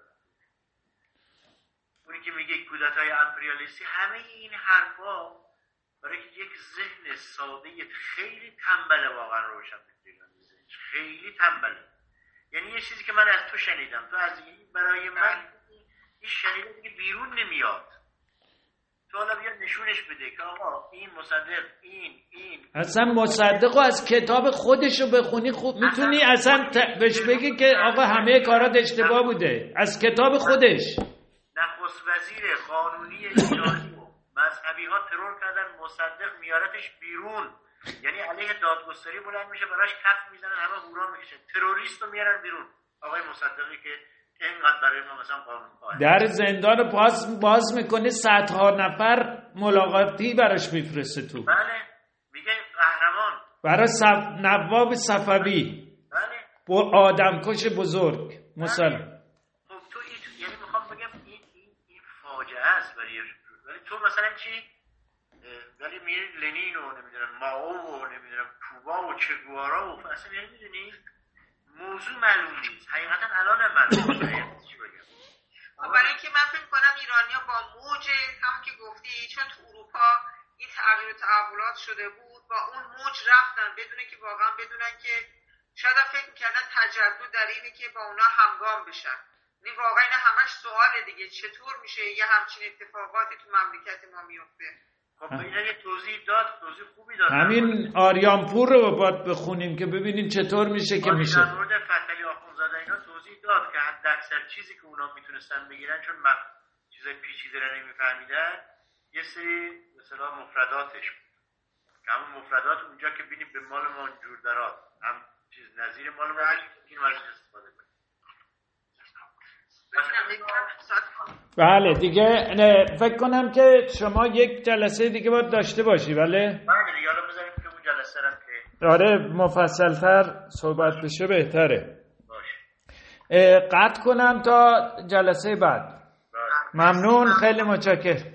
اونی که میگه کودتای امپریالیستی، همه این حرفا برای که یک ذهن ساده خیلی تنبله واقعا روشن بگیرن. خیلی تنبله. یعنی یه چیزی که من از تو شنیدم، تو از این برای من این شنیده دیگه بیرون نمیاد. تو حالا بیا نشونش بده که آقا این مصدق این اصلا مصدقو از کتاب خودشو بخونی خوب میتونی اصلا بهش بگی که آقا همه کارات اشتباه بوده از کتاب خودش. نخست وزیر قانونی ایرانی و مذهبی ها ترور کردن، مصدق میارتش بیرون. یعنی علیه دادگستری بلند میشه، براش کف میزنن، همه هورا میکشن، تروریست رو میارن بیرون. آقای مصدقی که اینقدر برای ما مثلا قانون خواهد در زندان باز میکنه، صدها نفر ملاقاتی براش میفرسته تو. بله، میگه قهرمان برای نواب صفوی. بله، با آدمکش بزرگ مسلم. خب تو یعنی میخوام بگم این فاجعه است ولی تو مثلا چی؟ ولی میری لنین و نمیدونم مائو و نمیدونم کوبا و چگوارا و اصلا نمیدونی موضوع معلوم نیست. حقیقتا الان هم معلوم نیست. چی بگم؟ برای اینکه من فکر کنم ایرانی‌ها با موج هم که گفتی، چون تو اروپا این تغییر و تحولات شده بود، با اون موج رفتن بدون که واقعا بدونن که شاید فکر می‌کردن تجدد در اینه که با اونا همگام بشن. یعنی واقعا همش سواله دیگه، چطور میشه یه همچین اتفاقاتی تو مملکت ما میفته. خب اینا یه توضیح خوبی داد. همین آریانپور رو باید بخونیم که ببینیم چطور میشه که میشه. در مورد فتحعلی آخوندزاده اینا توضیح داد که حد اکثر چیزی که اونا میتونستن بگیرن، چون چیزای پیچیده رو نمیفهمیدن، یه سری مثلا مفرداتش که همون مفردات اونجا که بینیم به مال ما جور درات هم چیز نظیر مال ما این ورش استفاده کنیم. بله دیگه فکر کنم که شما یک جلسه دیگه باید داشته باشی. بله بله، حالا بذاریم که اون جلسه هم که آره مفصل‌تر صحبت بشه بهتره. باشه. قطع کنم تا جلسه بعد. ممنون، خیلی متشکرم.